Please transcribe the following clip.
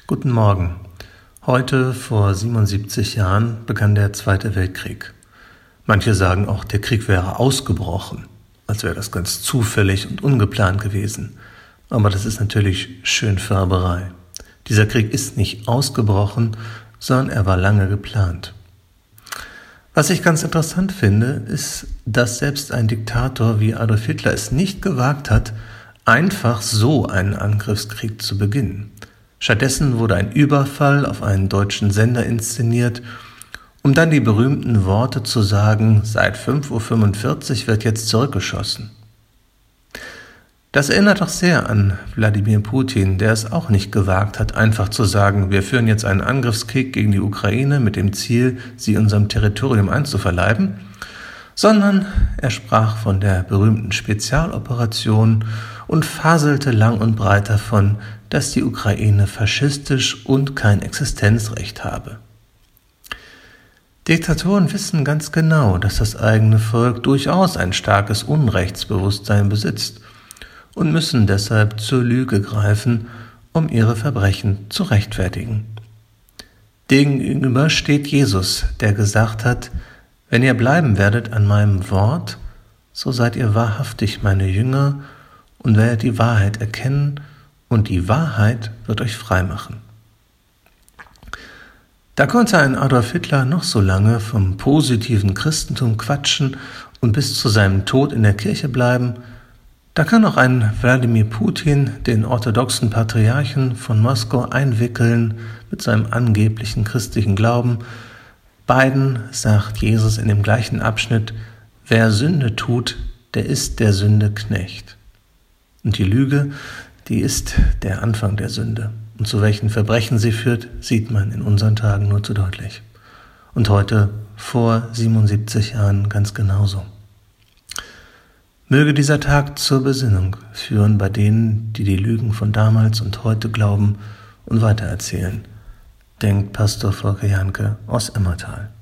Guten Morgen. Heute, vor 77 Jahren, begann der Zweite Weltkrieg. Manche sagen auch, der Krieg wäre ausgebrochen, als wäre das ganz zufällig und ungeplant gewesen. Aber das ist natürlich Schönfärberei. Dieser Krieg ist nicht ausgebrochen, sondern er war lange geplant. Was ich ganz interessant finde, ist, dass selbst ein Diktator wie Adolf Hitler es nicht gewagt hat, einfach so einen Angriffskrieg zu beginnen. Stattdessen wurde ein Überfall auf einen deutschen Sender inszeniert, um dann die berühmten Worte zu sagen, seit 5:45 Uhr wird jetzt zurückgeschossen. Das erinnert doch sehr an Wladimir Putin, der es auch nicht gewagt hat, einfach zu sagen, wir führen jetzt einen Angriffskrieg gegen die Ukraine mit dem Ziel, sie unserem Territorium einzuverleiben, sondern er sprach von der berühmten Spezialoperation und faselte lang und breit davon, dass die Ukraine faschistisch und kein Existenzrecht habe. Diktatoren wissen ganz genau, dass das eigene Volk durchaus ein starkes Unrechtsbewusstsein besitzt und müssen deshalb zur Lüge greifen, um ihre Verbrechen zu rechtfertigen. Demgegenüber steht Jesus, der gesagt hat, wenn ihr bleiben werdet an meinem Wort, so seid ihr wahrhaftig meine Jünger und werdet die Wahrheit erkennen, und die Wahrheit wird euch frei machen. Da konnte ein Adolf Hitler noch so lange vom positiven Christentum quatschen und bis zu seinem Tod in der Kirche bleiben, da kann auch ein Wladimir Putin den orthodoxen Patriarchen von Moskau einwickeln mit seinem angeblichen christlichen Glauben. Beiden sagt Jesus in dem gleichen Abschnitt, wer Sünde tut, der ist der Sünde Knecht. Und die Lüge, die ist der Anfang der Sünde. Und zu welchen Verbrechen sie führt, sieht man in unseren Tagen nur zu deutlich. Und heute, vor 77 Jahren, ganz genauso. Möge dieser Tag zur Besinnung führen bei denen, die die Lügen von damals und heute glauben und weitererzählen, denkt Pastor Volker Janke aus Emmertal.